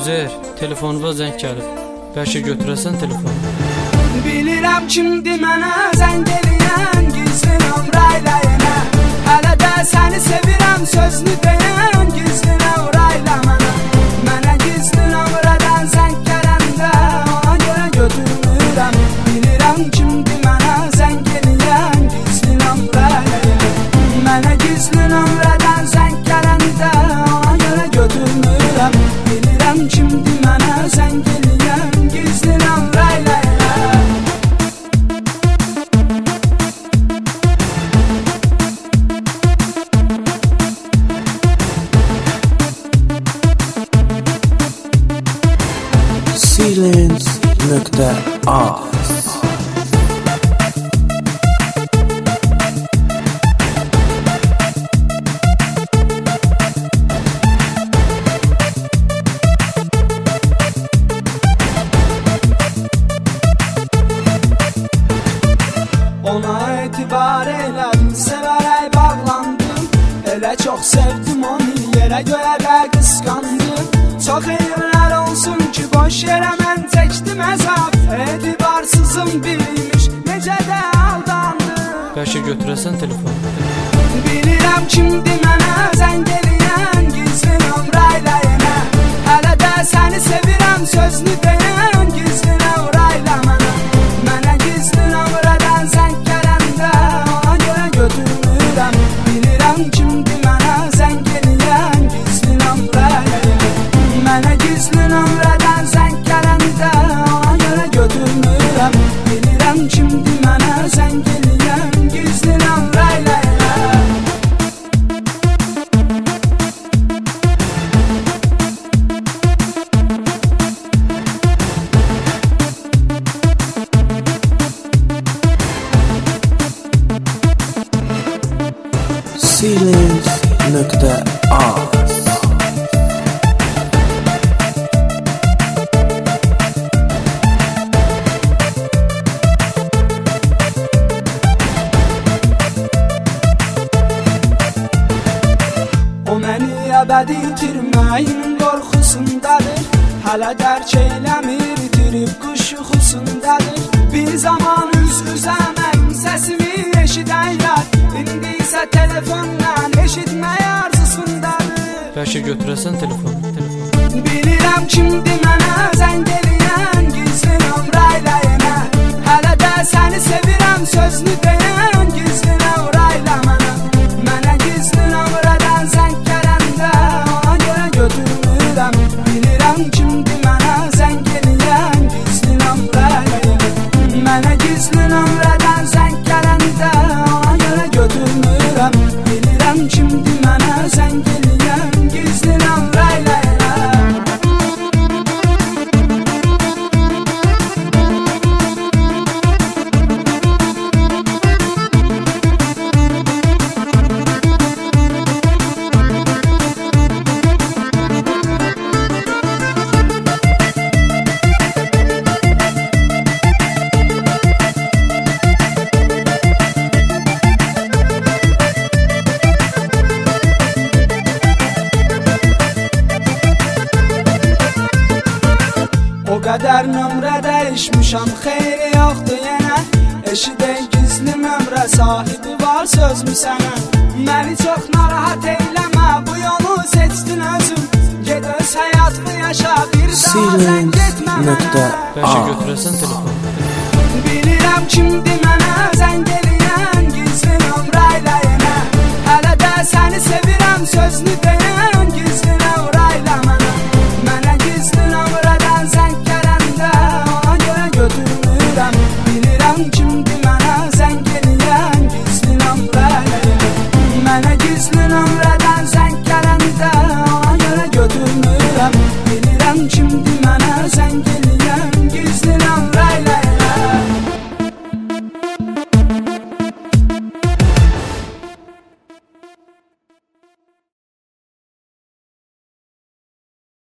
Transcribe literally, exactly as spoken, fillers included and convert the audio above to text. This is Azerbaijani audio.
Üzeyir, telefonuma zəng gəlib. Bəlkə götürəsən telefonu. Bilirəm kimdir mənə zəng eləyən, gizli nömrəylə yenə. Hələ də səni sevirəm sözünü deyən, gizli nömrəylə mənə. Mənə gizli nömrədən zəng gələndə ona görə götürmürəm. Bilirəm kimdir mənə zəng eləyən, gizli nömrəylə yenə. Mənə gizli nömrədən zəng gələndə ona görə götürmürəm. Bilirəm kimdir mənə zəng eləyən, gizli nömrəylə yenə. Silence nokta az. Ona etibar elədim, sevərək bağlandım. Elə çox sevdim onu, yerə görə də qısqandım. Çox eyvlər olsun ki, boş yerə mən çəkdim əzab. Etibarsızım bilmiş, necə də aldandım. Bəlkə götürəsən telefonu. Bilirəm kimdir mənə zəng eləyən, gizli nömrəylə yenə. Hələ də səni sevirəm sözünü deyən, gizli nömrəylə mənə. Mənə gizli nömrədən zəng gələndə ona görə götürmürəm. Bilirəm kimdir mənə zəng eləyən, gizli nömrəylə yenə. Mənə gizli nömrədən zəng gələndə ona görə götürmürəm. Bilirəm kimdir mənə zəng eləyən, gizli nömrəylə yenə. Silence nokta az. O məni əbədi itirməyin qorxusundadır. Hələ dərk eyləmir, itirib quş yuxusundadır. Bir zaman üz-üzəmən səsimi eşidən yar, İndi isə telefondan eşitmək arzusundadır. Bəlkə götürəsən telefonu. telefonu. Bilirəm kimdir mənə zəng eləyən, gizli nömrəylə yenə. Hələ də səni sevirəm sözünü deyən, gizli nömrəylə mənə. Mənə gizli nömrədən zəng gələndə ona görə götürmürəm. Bilirəm kimdir mənə zəng eləyən, gizli nömrəylə yenə. Mənə gizli nömrədən zəng gələndə ona görə götürmürəm. Bilirəm kimdir mənə zəng eləyən, gizli nömrəylə yenə. O qədər nömrə dəyişmişəm, xeyri yoxdur yenə. Eşidək gizli nömrə sahibi var sözmü sənə. Məni çox narahat eyləmə, bu yolu seçdin özün. Ged öz həyatını yaşa, bir daha zəng etmə mənə. Bəlkə götürəsən telefonu. Bilirəm kimdir mənə zəng eləyən, gizli nömrəylə yenə. Hələ də səni sevirəm sözünü deyən.